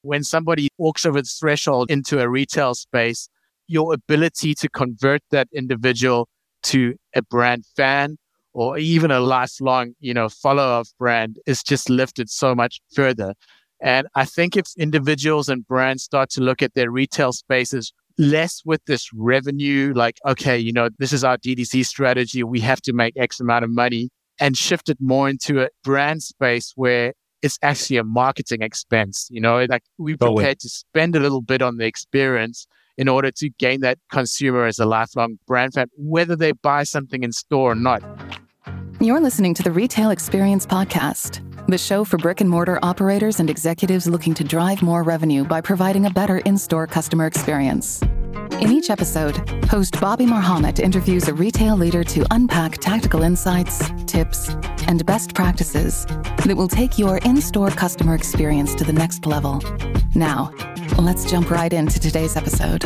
when somebody walks over the threshold into a retail space, your ability to convert that individual to a brand fan or even a lifelong, follower of brand is just lifted so much further. And I think if individuals and brands start to look at their retail spaces less with this revenue, like, okay, this is our DTC strategy, we have to make X amount of money, and shift it more into a brand space where it's actually a marketing expense, like we're prepared to spend a little bit on the experience in order to gain that consumer as a lifelong brand fan, whether they buy something in store or not. You're listening to the Retail Experience Podcast, the show for brick and mortar operators and executives looking to drive more revenue by providing a better in-store customer experience. In each episode, host Bobby Marhamat interviews a retail leader to unpack tactical insights, tips, and best practices that will take your in-store customer experience to the next level. Now, let's jump right into today's episode.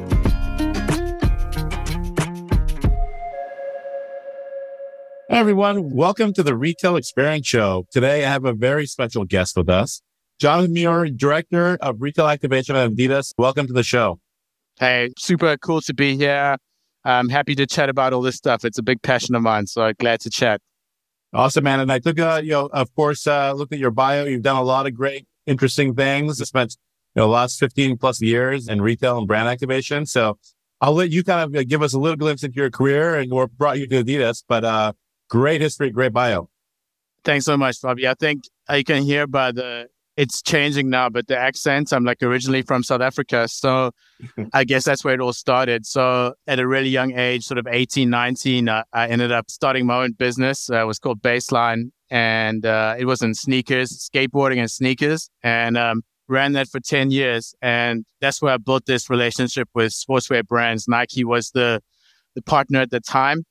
Hi, everyone. Welcome to the Retail Experience Show. Today, I have a very special guest with us, Jonathan Muir, Director of Retail Activation at Adidas. Welcome to the show. Hey, super cool to be here. I'm happy to chat about all this stuff. It's a big passion of mine, so glad to chat. Awesome, man. And I took, of course, looked at your bio. You've done a lot of great, interesting things. You spent, the last 15 plus years in retail and brand activation. So I'll let you kind of give us a little glimpse into your career and what brought you to Adidas. But great history, great bio. Thanks so much, Bobby. I think you can hear by it's changing now, but the accent, I'm originally from South Africa. So I guess that's where it all started. So at a really young age, sort of 18, 19, I ended up starting my own business. It was called Baseline, and it was in sneakers, skateboarding and sneakers, and ran that for 10 years. And that's where I built this relationship with sportswear brands. Nike was the partner at the time.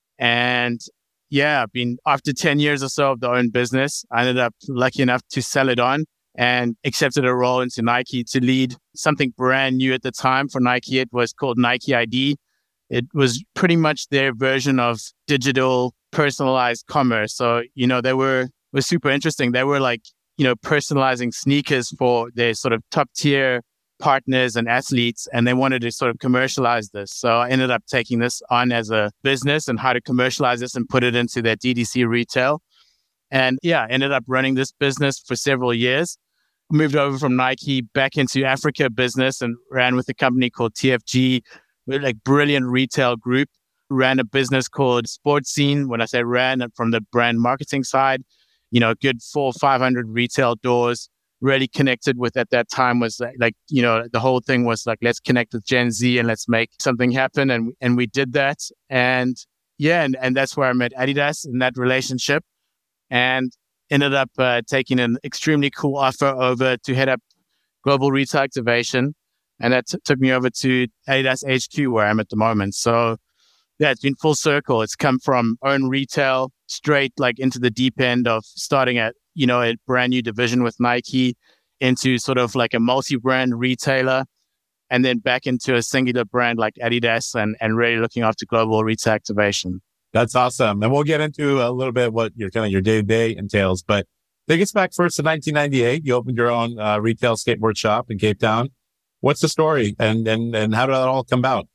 And yeah, after 10 years or so of the own business, I ended up lucky enough to sell it on and accepted a role into Nike to lead something brand new at the time for Nike. It was called Nike ID. It was pretty much their version of digital personalized commerce. So, they were super interesting. They were personalizing sneakers for their sort of top tier partners and athletes, and they wanted to sort of commercialize this. So I ended up taking this on as a business and how to commercialize this and put it into their DTC retail. And yeah, ended up running this business for several years. Moved over from Nike back into Africa business and ran with a company called TFG. We're brilliant retail group. Ran a business called Sports Scene. When I say ran, from the brand marketing side, good 400 or 500 retail doors. Really connected with at that time was the whole thing was let's connect with Gen Z and let's make something happen. And we did that. And yeah, and that's where I met Adidas in that relationship and ended up taking an extremely cool offer over to head up global retail activation. And that took me over to Adidas HQ where I'm at the moment. So yeah, it's been full circle. It's come from own retail straight into the deep end of starting at a brand new division with Nike into sort of a multi-brand retailer and then back into a singular brand like Adidas and really looking after global retail activation. That's awesome. And we'll get into a little bit what your day-to-day entails. But take us back first to 1998. You opened your own retail skateboard shop in Cape Town. What's the story and how did that all come about?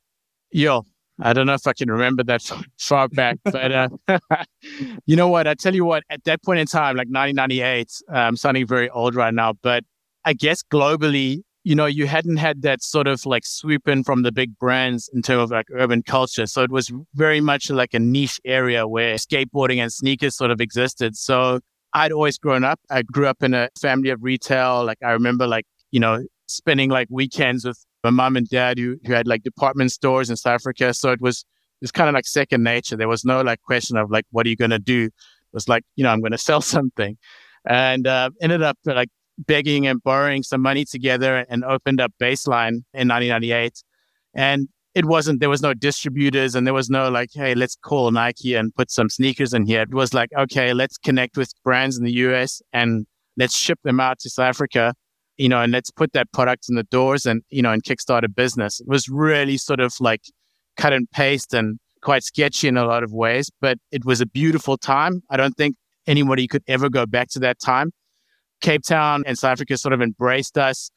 I don't know if I can remember that far back, but you know what? I tell you what, at that point in time, 1998, I'm sounding very old right now, but I guess globally, you hadn't had that sort of swoop in from the big brands in terms of urban culture. So it was very much a niche area where skateboarding and sneakers sort of existed. So I'd always grown up. I grew up in a family of retail. I remember spending weekends with my mom and dad who had department stores in South Africa. So it was kind of second nature. There was no question of what are you going to do? It was I'm going to sell something. And ended up begging and borrowing some money together and opened up Baseline in 1998. And there was no distributors and there was no hey, let's call Nike and put some sneakers in here. It was okay, let's connect with brands in the US and let's ship them out to South Africa. And let's put that product in the doors and kickstart a business. It was really sort of cut and paste and quite sketchy in a lot of ways, but it was a beautiful time. I don't think anybody could ever go back to that time. Cape Town and South Africa sort of embraced us.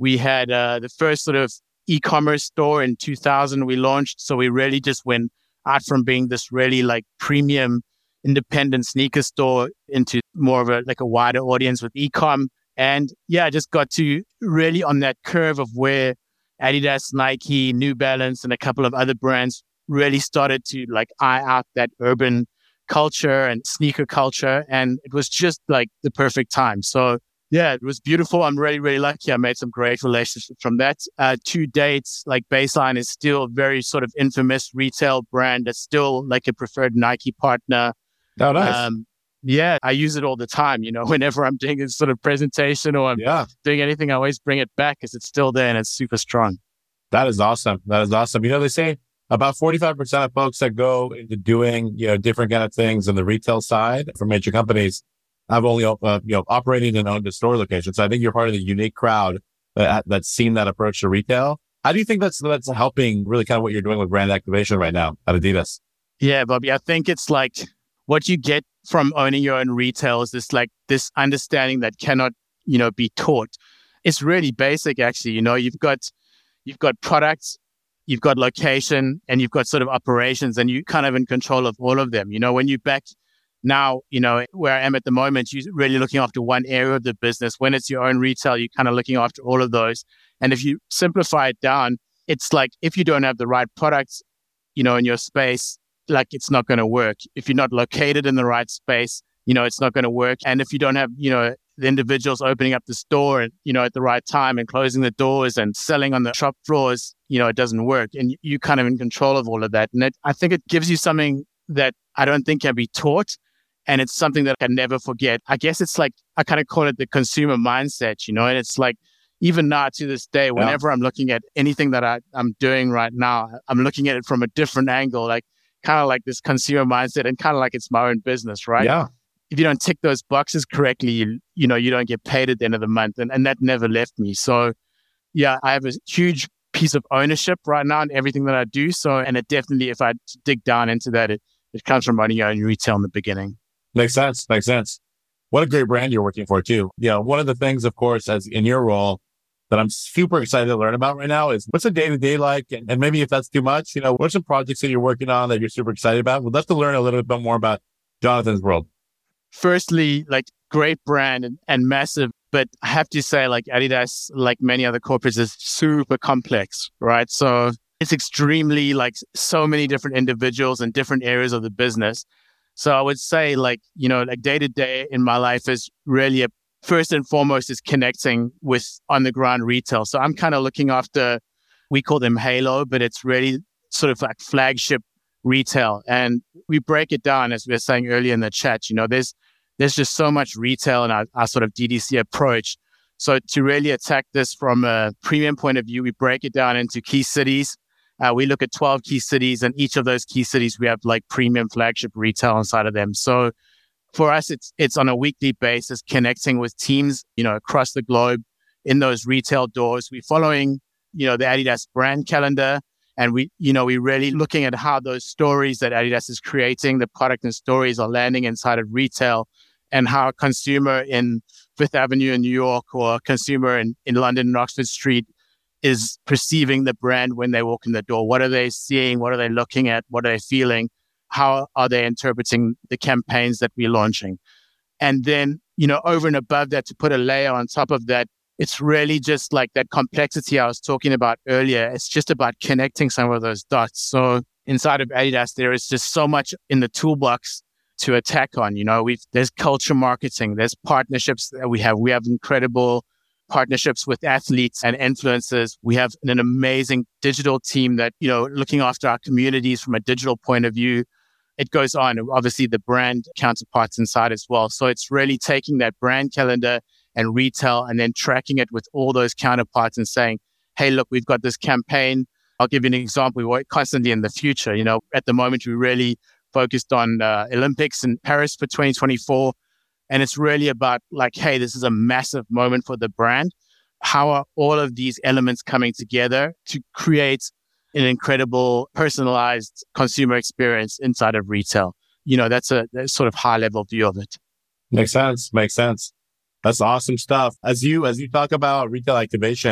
We had the first sort of e-commerce store in 2000 we launched. So we really just went out from being this really like premium independent sneaker store into more of a wider audience with e-com. And yeah, I just got to really on that curve of where Adidas, Nike, New Balance, and a couple of other brands really started to like eye out that urban culture and sneaker culture. And it was just like the perfect time. So yeah, it was beautiful. I'm really, really lucky. I made some great relationships from that. To date, like Baseline is still a very sort of infamous retail brand that's still like a preferred Nike partner. Oh, nice. Yeah, I use it all the time. Whenever I'm doing a sort of presentation or I'm doing anything, I always bring it back because it's still there and it's super strong. That is awesome. That is awesome. They say about 45% of folks that go into doing, different kind of things in the retail side for major companies have only, operated and owned a store location. So I think you're part of the unique crowd that's seen that approach to retail. How do you think that's helping really kind of what you're doing with brand activation right now at Adidas? Yeah, Bobby, I think it's like what you get from owning your own retail is this understanding that cannot, be taught. It's really basic, actually. You've got products, you've got location, and you've got sort of operations, and you're kind of in control of all of them. When you back now, where I am at the moment, you're really looking after one area of the business. When it's your own retail, you're kind of looking after all of those. And if you simplify it down, it's like if you don't have the right products, in your space, like it's not going to work. If you're not located in the right space, it's not going to work. And if you don't have, the individuals opening up the store and, at the right time and closing the doors and selling on the shop floors, it doesn't work. And you kind of in control of all of that. And I think it gives you something that I don't think can be taught. And it's something that I can never forget. I guess it's like, I kind of call it the consumer mindset, and it's like, even now to this day, whenever I'm looking at anything that I'm doing right now, I'm looking at it from a different angle, like kind of like this consumer mindset and kind of like it's my own business, right? Yeah. If you don't tick those boxes correctly, you don't get paid at the end of the month. And that never left me. So yeah, I have a huge piece of ownership right now in everything that I do. So, and it definitely, if I dig down into that, it comes from owning your own retail in the beginning. Makes sense. What a great brand you're working for too. One of the things, of course, as in your role that I'm super excited to learn about right now is what's a day-to-day like? And maybe if that's too much, what's some projects that you're working on that you're super excited about? We'd love to learn a little bit more about Jonathan's world. Firstly, like great brand and massive, but I have to say like Adidas, like many other corporates, is super complex, right? So it's extremely like so many different individuals in different areas of the business. So I would say like day to day in my life is really first and foremost is connecting with on the ground retail. So I'm kind of looking after, we call them Halo, but it's really sort of like flagship retail. And we break it down, as we were saying earlier in the chat, there's just so much retail in our sort of DDC approach. So to really attack this from a premium point of view, we break it down into key cities. We look at 12 key cities, and each of those key cities, we have like premium flagship retail inside of them. So for us, it's on a weekly basis, connecting with teams, across the globe in those retail doors. We're following, the Adidas brand calendar, and we're really looking at how those stories that Adidas is creating, the product and stories are landing inside of retail, and how a consumer in Fifth Avenue in New York or a consumer in London and Oxford Street is perceiving the brand when they walk in the door. What are they seeing? What are they looking at? What are they feeling? How are they interpreting the campaigns that we're launching? And then, over and above that, to put a layer on top of that, it's really just like that complexity I was talking about earlier. It's just about connecting some of those dots. So inside of Adidas, there is just so much in the toolbox to attack on. There's culture marketing, there's partnerships that we have. We have incredible partnerships with athletes and influencers. We have an amazing digital team that, looking after our communities from a digital point of view. It goes on. Obviously, the brand counterparts inside as well. So it's really taking that brand calendar and retail and then tracking it with all those counterparts and saying, hey, look, we've got this campaign. I'll give you an example. We work constantly in the future. At the moment, we're really focused on Olympics in Paris for 2024. And it's really about like, hey, this is a massive moment for the brand. How are all of these elements coming together to create an incredible personalized consumer experience inside of retail? That's a sort of high level view of it. Makes sense. That's awesome stuff. As you talk about retail activation,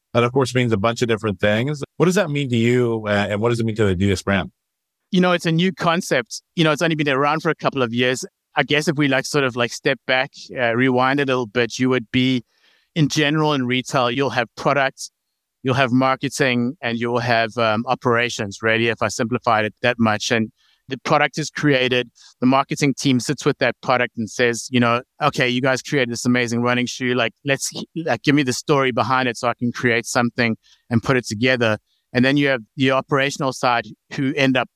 That, of course, means a bunch of different things. What does that mean to you? And what does it mean to the Adidas brand? It's a new concept. It's only been around for a couple of years. I guess if we step back, rewind it a little bit, you would be in general in retail, you'll have products, you'll have marketing, and you'll have operations, really, if I simplified it that much. And the product is created. The marketing team sits with that product and says, okay, you guys created this amazing running shoe. Let's give me the story behind it so I can create something and put it together. And then you have the operational side who end up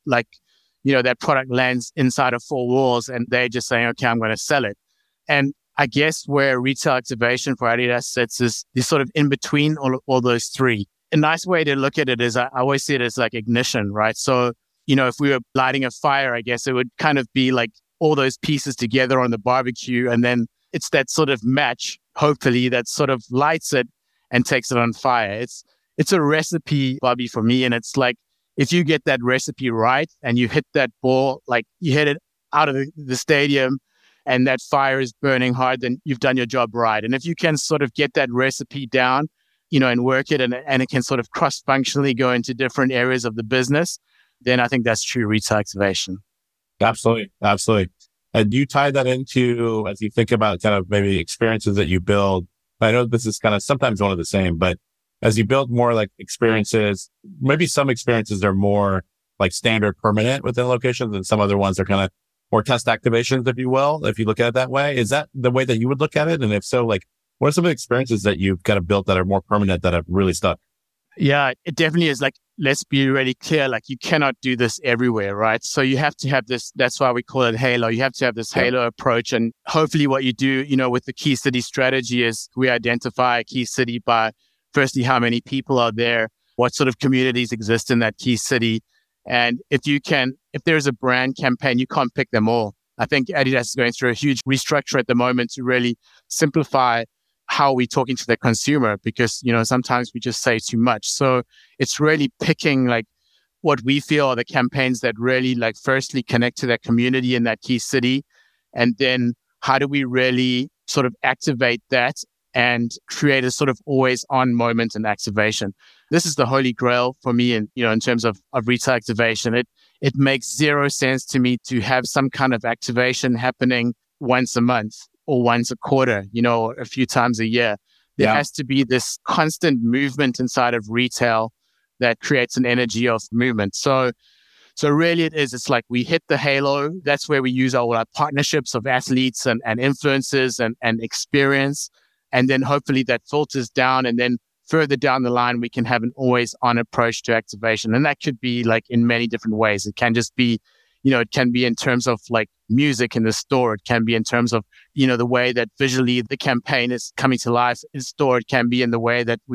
that product lands inside of four walls and they're just saying, okay, I'm going to sell it. And I guess where retail activation for Adidas sits is sort of in between all those three. A nice way to look at it is I always see it as like ignition, right? So, if we were lighting a fire, I guess it would kind of be like all those pieces together on the barbecue. And then it's that sort of match, hopefully, that sort of lights it and takes it on fire. It's a recipe, Bobby, for me. And it's like, if you get that recipe right and you hit that ball, like you hit it out of the stadium and that fire is burning hard, then you've done your job right. And if you can sort of get that recipe down, and work it and it can sort of cross-functionally go into different areas of the business, then I think that's true retail activation. Absolutely. Absolutely. And you tie that into, as you think about kind of maybe experiences that you build, I know this is kind of sometimes one of the same, but as you build more like experiences, maybe some experiences are more like standard permanent within locations and some other ones are kind of more test activations, if you will, if you look at it that way. Is that the way that you would look at it? And if so, what are some of the experiences that you've kind of built that are more permanent that have really stuck? Yeah, it definitely is. Let's be really clear, you cannot do this everywhere, right? So you have to have this, that's why we call it Halo. You have to have this Halo approach. And hopefully what you do, with the key city strategy is we identify a key city by firstly, how many people are there, what sort of communities exist in that key city. And if there's a brand campaign, you can't pick them all. I think Adidas is going through a huge restructure at the moment to really simplify how we're talking to the consumer because, sometimes we just say too much. So it's really picking what we feel are the campaigns that really firstly connect to that community in that key city. And then how do we really sort of activate that and create a sort of always on moment and activation. This is the holy grail for me in terms of retail activation. It makes zero sense to me to have some kind of activation happening once a month or once a quarter, a few times a year. There has to be this constant movement inside of retail that creates an energy of movement. So really it's like we hit the halo. That's where we use all our partnerships of athletes and influencers and experience. And then hopefully that filters down and then further down the line, we can have an always on approach to activation. And that could be in many different ways. It can just be, it can be in terms of music in the store. It can be in terms of, the way that visually the campaign is coming to life in store. It can be in the way that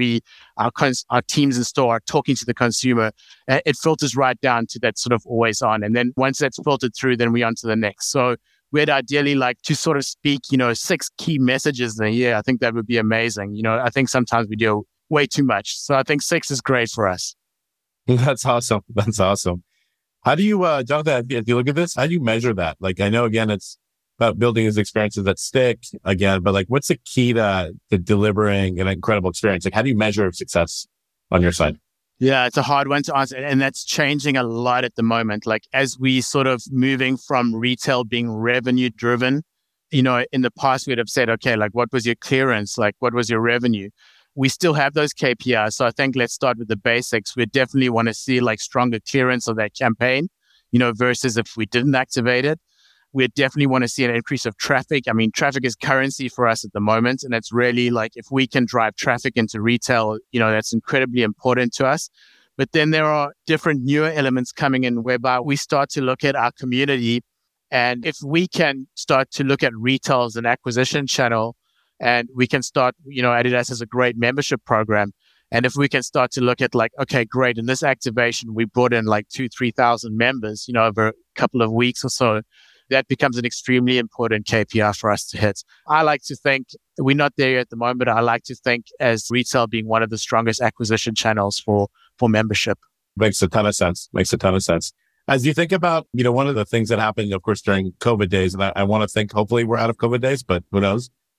our teams in store are talking to the consumer. It filters right down to that sort of always on. And then once that's filtered through, then we're on to the next. So we'd ideally like to sort of speak, 6 key messages in a year. I think that would be amazing. I think sometimes we do way too much. So I think 6 is great for us. That's awesome. That's awesome. How do you, Jonathan, if you look at this, how do you measure that? I know, again, it's about building these experiences that stick again, but what's the key to delivering an incredible experience? How do you measure success on your side? Yeah, it's a hard one to answer. And that's changing a lot at the moment. As we sort of moving from retail being revenue driven, in the past, we'd have said, okay, what was your clearance? What was your revenue? We still have those KPIs. So I think let's start with the basics. We definitely want to see stronger clearance of that campaign, versus if we didn't activate it. We definitely want to see an increase of traffic. I mean, traffic is currency for us at the moment. And it's really if we can drive traffic into retail, that's incredibly important to us. But then there are different newer elements coming in whereby we start to look at our community. And if we can start to look at retail as an acquisition channel, and we can start, Adidas has a great membership program. And if we can start to look at okay, great, in this activation, we brought in 2,000-3,000 members, over a couple of weeks or so, that becomes an extremely important KPI for us to hit. I like to think we're not there yet at the moment, but I like to think as retail being one of the strongest acquisition channels for membership. Makes a ton of sense. As you think about, one of the things that happened, of course, during COVID days, and I want to think hopefully we're out of COVID days, but who knows?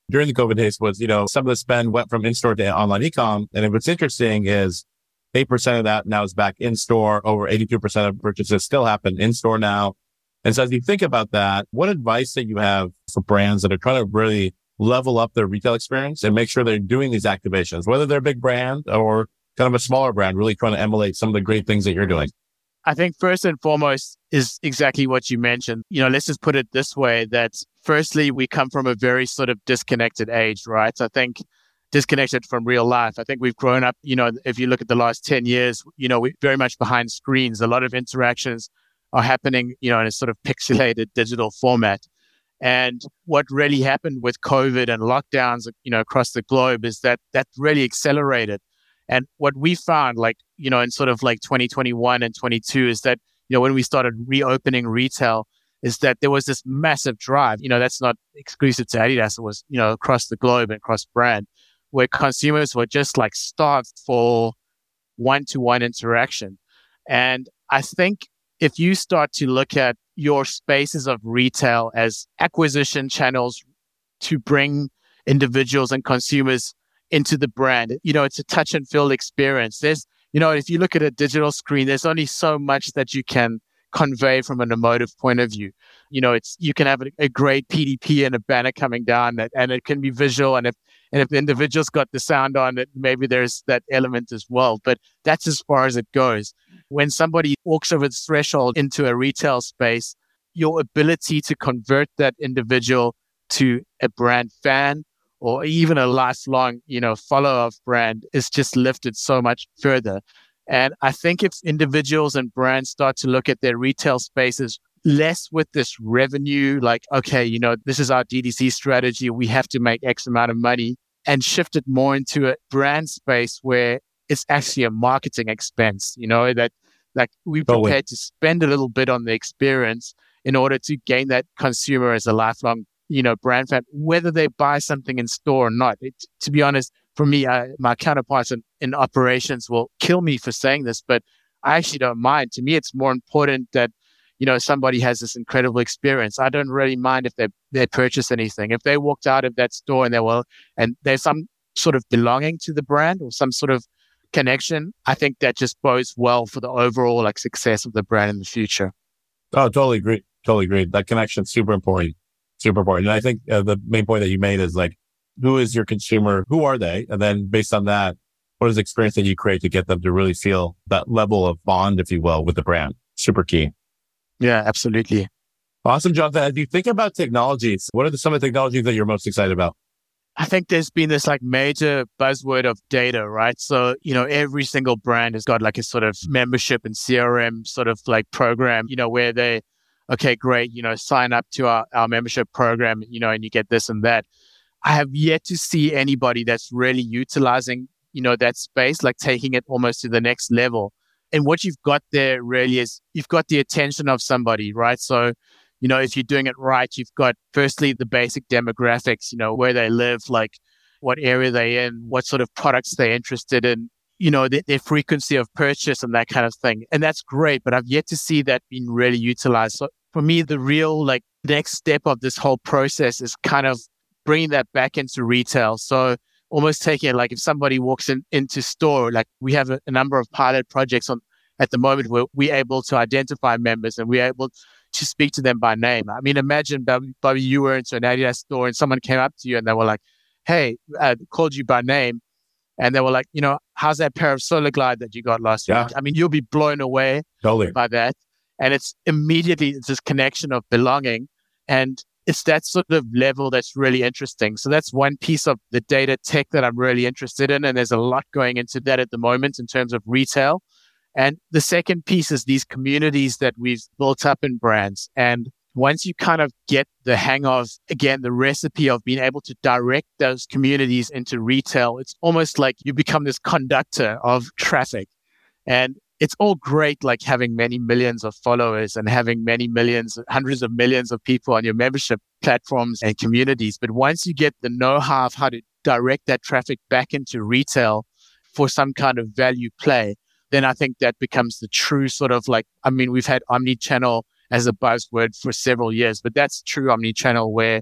during the COVID days was, some of the spend went from in-store to online e-com. And what's interesting is 8% of that now is back in-store. Over 82% of purchases still happen in-store now. And so as you think about that, what advice that you have for brands that are trying to really level up their retail experience and make sure they're doing these activations, whether they're a big brand or kind of a smaller brand, really trying to emulate some of the great things that you're doing? I think first and foremost is exactly what you mentioned. Let's just put it this way, that firstly, we come from a very sort of disconnected age, right? So I think disconnected from real life. I think we've grown up, if you look at the last 10 years, we're very much behind screens. A lot of interactions are happening, in a sort of pixelated digital format. And what really happened with COVID and lockdowns, across the globe is that really accelerated. And what we found, in sort of like 2021 and 22 is that, when we started reopening retail, is that there was this massive drive, that's not exclusive to Adidas. It was, across the globe and across brand, where consumers were just like starved for one-to-one interaction. And I think if you start to look at your spaces of retail as acquisition channels to bring individuals and consumers into the brand, it's a touch and feel experience. There's, if you look at a digital screen, there's only so much that you can convey from an emotive point of view. You can have a great PDP and a banner coming down and it can be visual. And if the individual's got the sound on it, maybe there's that element as well. But that's as far as it goes. When somebody walks over the threshold into a retail space, your ability to convert that individual to a brand fan or even a lifelong, follower of brand is just lifted so much further. And I think if individuals and brands start to look at their retail spaces less with this revenue, like, okay, this is our DTC strategy, we have to make X amount of money, and shift it more into a brand space where it's actually a marketing expense, that like we're prepared to spend a little bit on the experience in order to gain that consumer as a lifelong brand fan, whether they buy something in store or not. To be honest, for me, my counterparts in operations will kill me for saying this, but I actually don't mind. To me, it's more important that, somebody has this incredible experience. I don't really mind if they purchase anything. If they walked out of that store and there's some sort of belonging to the brand or some sort of connection, I think that just bodes well for the overall success of the brand in the future. Oh, totally agree. That connection's super important. Super important. And I think the main point that you made is who is your consumer? Who are they? And then based on that, what is the experience that you create to get them to really feel that level of bond, if you will, with the brand? Super key. Yeah, absolutely. Awesome, Jonathan. As you think about technologies, what are some of the technologies that you're most excited about? I think there's been this major buzzword of data, right? So, every single brand has got a sort of membership and CRM sort of program, where they, okay, great, sign up to our membership program, and you get this and that. I have yet to see anybody that's really utilizing, that space, taking it almost to the next level. And what you've got there really is you've got the attention of somebody, right? So, if you're doing it right, you've got firstly the basic demographics, where they live, what area they're in, what sort of products they're interested in, their frequency of purchase and that kind of thing. And that's great, but I've yet to see that being really utilized. So for me, the real next step of this whole process is kind of bringing that back into retail. So almost taking it if somebody walks into store, we have a number of pilot projects at the moment where we're able to identify members and we're able to speak to them by name. I mean, imagine, Bobby, you were into an Adidas store and someone came up to you and they were like, hey, called you by name. And they were like, how's that pair of Solar Glide that you got last week? I mean, you'll be blown away by that. And it's immediately this connection of belonging. And it's that sort of level that's really interesting. So that's one piece of the data tech that I'm really interested in. And there's a lot going into that at the moment in terms of retail. And the second piece is these communities that we've built up in brands. And once you kind of get the hang of, again, the recipe of being able to direct those communities into retail, it's almost like you become this conductor of traffic. And it's all great, having many millions of followers and having many millions, hundreds of millions of people on your membership platforms and communities. But once you get the know-how of how to direct that traffic back into retail for some kind of value play, then I think that becomes the true sort of we've had omni-channel as a buzzword for several years, but that's true omni-channel where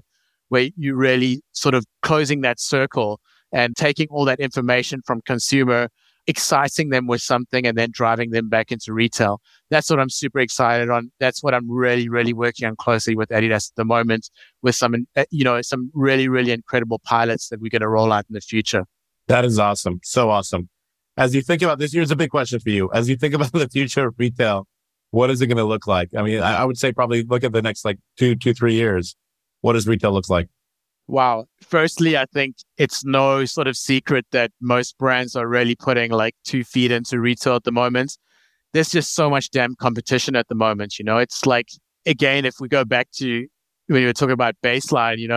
where you really sort of closing that circle and taking all that information from consumer, exciting them with something and then driving them back into retail. That's what I'm super excited on. That's what I'm really, really working on closely with Adidas at the moment, with some really, really incredible pilots that we're going to roll out in the future. That is awesome. So awesome. As you think about this, here's a big question for you. As you think about the future of retail, what is it going to look like? I mean, I would say probably look at the next like 3 years. What does retail look like? Wow. Firstly, I think it's no sort of secret that most brands are really putting like 2 feet into retail at the moment. There's just so much damn competition at the moment. It's like, again, if we go back to when you were talking about baseline, in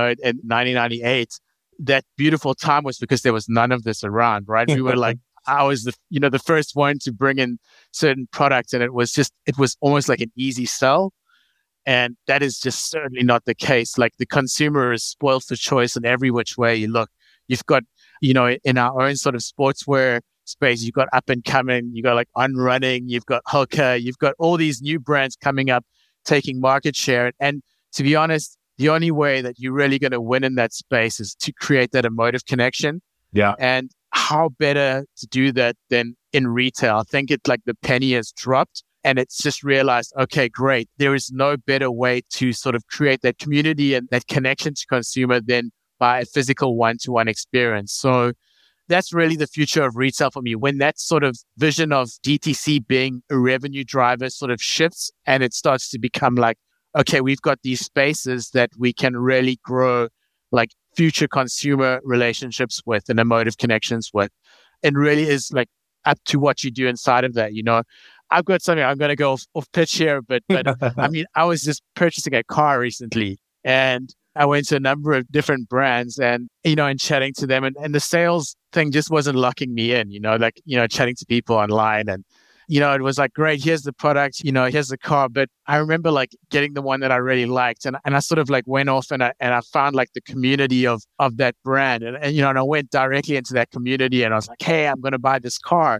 1998, that beautiful time was because there was none of this around, right? We were like, I was the first one to bring in certain products, and it was almost like an easy sell. And that is just certainly not the case. Like, the consumer is spoiled for choice in every which way you look. You've got, in our own sort of sportswear space, you've got Up and Coming, you've got like On Running, you've got Hoka, you've got all these new brands coming up, taking market share. And to be honest, the only way that you're really going to win in that space is to create that emotive connection. Yeah. And how better to do that than in retail? I think it's like the penny has dropped. And it's just realized, okay, great. There is no better way to sort of create that community and that connection to consumer than by a physical one-to-one experience. So that's really the future of retail for me. When that sort of vision of DTC being a revenue driver sort of shifts and it starts to become like, okay, we've got these spaces that we can really grow like future consumer relationships with and emotive connections with. And really is like up to what you do inside of that, I've got something, I'm going to go off pitch here, but I mean, I was just purchasing a car recently and I went to a number of different brands and chatting to them and the sales thing just wasn't locking me in, chatting to people online and, it was like, great, here's the product, here's the car. But I remember like getting the one that I really liked and I sort of like went off and I found like the community of that brand and I went directly into that community and I was like, hey, I'm going to buy this car.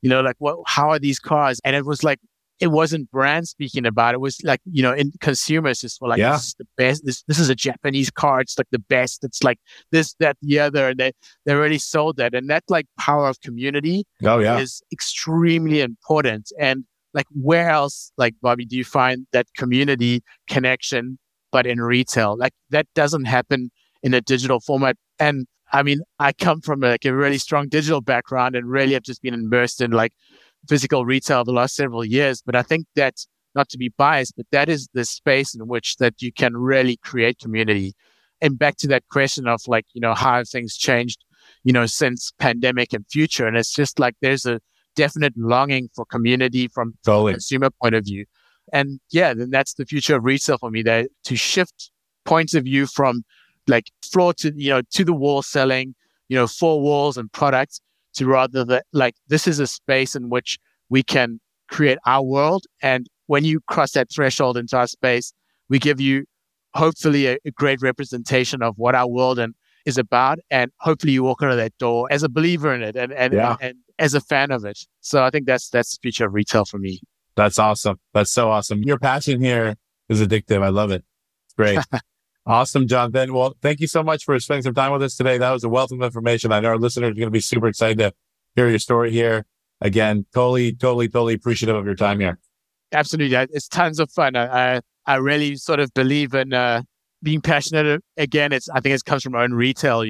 How are these cars? And it was like, it wasn't brand speaking about it. It was like, in consumers just were like, yeah. This is the best. This is a Japanese car. It's like the best. It's like this, that, the other. And they already sold that. And that like power of community is extremely important. And like, where else, like Bobby, do you find that community connection, but in retail? Like, that doesn't happen in a digital format. And I mean, I come from a really strong digital background and really have just been immersed in like physical retail the last several years. But I think that, not to be biased, but that is the space in which that you can really create community. And back to that question of like, how have things changed, since pandemic and future. And it's just like, there's a definite longing for community from a consumer point of view. And yeah, then that's the future of retail for me, that to shift points of view from like floor to, to the wall selling, 4 walls and products, to rather that like, this is a space in which we can create our world. And when you cross that threshold into our space, we give you hopefully a great representation of what our world is about. And hopefully you walk out of that door as a believer in it and as a fan of it. So I think that's the future of retail for me. That's awesome. That's so awesome. Your passion here is addictive. I love it. It's great. Awesome, Jonathan. Well, thank you so much for spending some time with us today. That was a wealth of information. I know our listeners are going to be super excited to hear your story here. Again, totally appreciative of your time here. Absolutely. It's tons of fun. I really sort of believe in being passionate. Again, I think it comes from my own retail,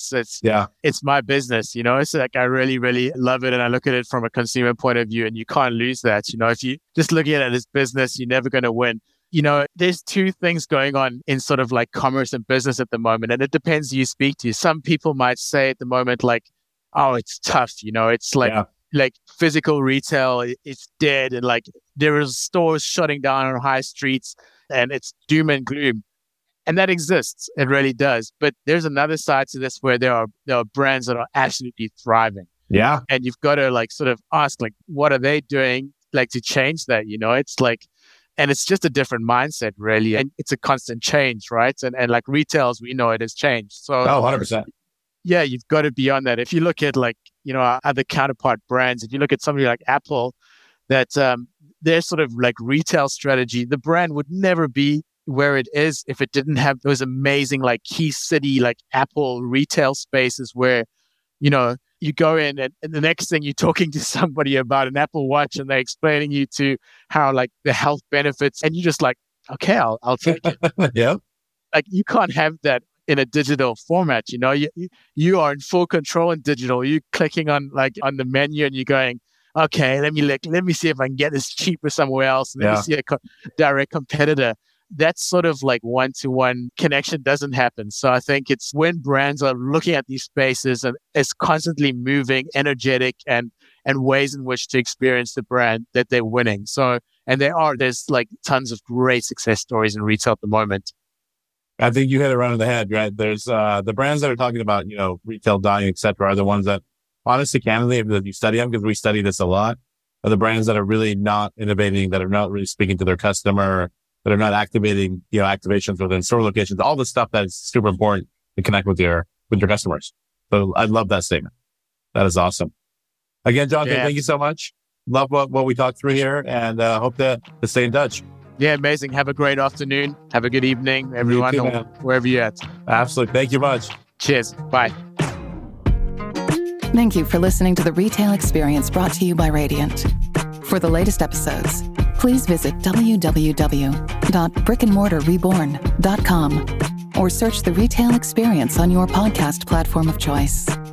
it's my business, it's like, I really, really love it. And I look at it from a consumer point of view and you can't lose that. If you just look at it as business, you're never going to win. There's 2 things going on in sort of like commerce and business at the moment. And it depends who you speak to. Some people might say at the moment, like, oh, it's tough. It's like, like physical retail, it's dead. And like there are stores shutting down on high streets and it's doom and gloom. And that exists. It really does. But there's another side to this where there are brands that are absolutely thriving. Yeah. And you've got to like sort of ask, like, what are they doing like to change that? It's like, and it's just a different mindset, really. And it's a constant change, right? And like retail, as we know, it has changed. So, 100%. Yeah, you've got to be on that. If you look at like, our other counterpart brands, if you look at somebody like Apple, that their sort of like retail strategy, the brand would never be where it is if it didn't have those amazing like key city, like Apple retail spaces where, you know, you go in and the next thing you're talking to somebody about an Apple Watch and they're explaining you to how like the health benefits and you're just like, okay, I'll take it. Yeah. Like you can't have that in a digital format. You know, you are in full control in digital. You're clicking on the menu and you're going, okay, let me see if I can get this cheaper somewhere else. Let me see a direct competitor. That sort of like one-to-one connection doesn't happen. So I think it's when brands are looking at these spaces and it's constantly moving, energetic, and ways in which to experience the brand that they're winning. So, and there's like tons of great success stories in retail at the moment. I think you hit it right on the head, right? There's the brands that are talking about, you know, retail dying, et cetera, are the ones that, honestly, candidly, if you study them, because we study this a lot, are the brands that are really not innovating, that are not really speaking to their customer, that are not activating, you know, activations within store locations, all the stuff that is super important to connect with your customers. So I love that statement. That is awesome. Again, Jonathan, thank you so much. Love what we talked through here and hope to stay in touch. Yeah, amazing. Have a great afternoon. Have a good evening, everyone, too, wherever you're at. Absolutely. Thank you much. Cheers. Bye. Thank you for listening to The Retail Experience brought to you by Radiant. For the latest episodes, please visit www.brickandmortarreborn.com or search The Retail Experience on your podcast platform of choice.